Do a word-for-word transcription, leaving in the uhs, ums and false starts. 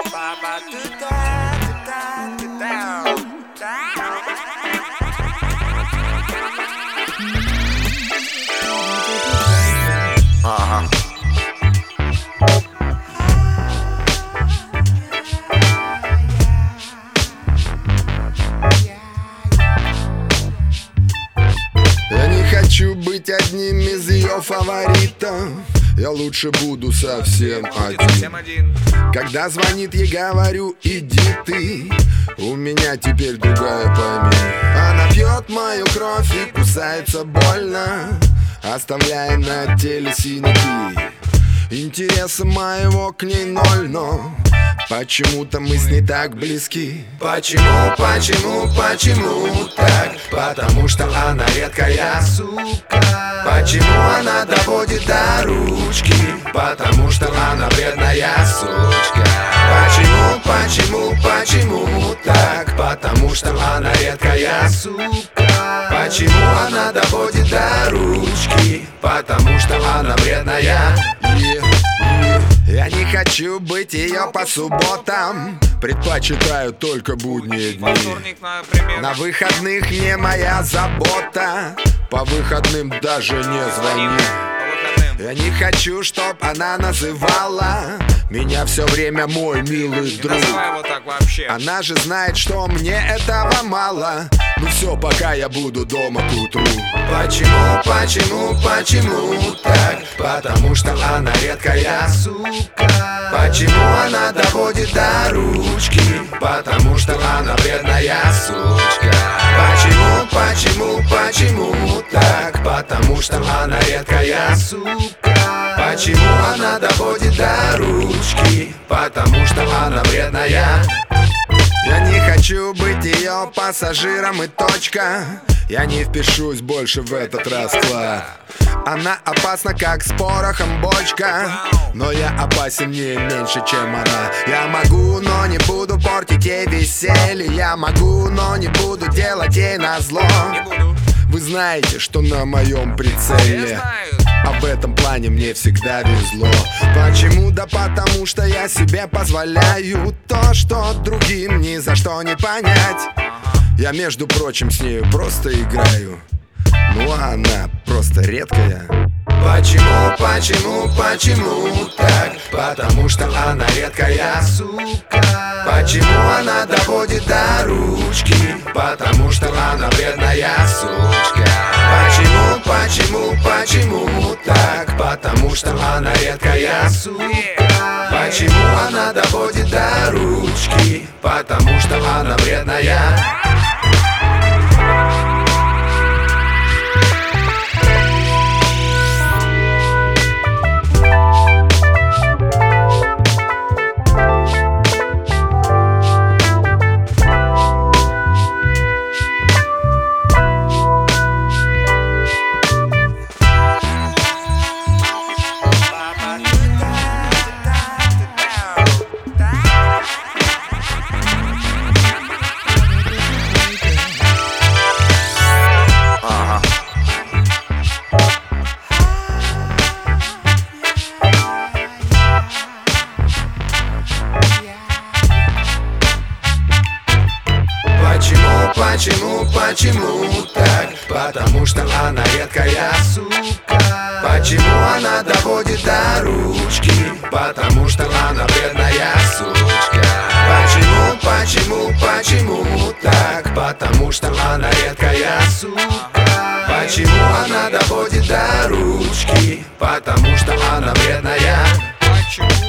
Ага. Я не хочу быть одним из ее фаворитов. Я лучше буду совсем один. Когда звонит, я говорю: иди ты. У меня теперь другая, пойми. Она пьет мою кровь и кусается больно, оставляя на теле синяки. Интереса моего к ней ноль, но почему-то мы с ней так близки. Почему, почему, почему так? Потому что она редкая сука. Почему она доводит до ручки? Потому что она вредная сучка. Почему, почему, почему так? Потому что она редкая сука. Почему она доводит до ручки? Потому что она вредная. Yeah, yeah. Я не хочу быть ее по субботам, предпочитаю только будние дни. На выходных не моя забота, по выходным даже не звони. Я не хочу, чтоб она называла меня все время мой милый друг. Она же знает, что мне этого мало. Ну все, пока я буду дома к утру. Почему, почему, почему так? Потому что она редкая сука. Почему она доводит до ручки? Потому что она вредная сучка. Почему, почему, почему так? Потому что она редкая сука. Почему она доводит до ручки? Потому что она вредная. Я не хочу быть ее пассажиром и точка. Я не впишусь больше в этот расклад. Она опасна, как с порохом бочка, но я опасен не меньше, чем она. Я могу, но не буду портить ей веселье. Я могу, но не буду делать ей назло. Вы знаете, что на моем прицеле, а в этом плане мне всегда везло. Почему? Да потому что я себе позволяю то, что другим ни за что не понять. Я, между прочим, с нею просто играю. Ну а она просто редкая. Почему, почему, почему так? Потому что она редкая сука. Почему она доводит до ручки? Потому что она вредная сучка. Почему, почему, почему так? Потому что она редкая сука. Почему она доводит до ручки? Потому что она вредная. Почему, почему так? Потому что она редкая сука. Почему она доводит до ручки? Потому что она вредная сучка. Почему, почему, почему так? Потому что она редкая сука. Почему она доводит до ручки? Потому что она вредная. Почему?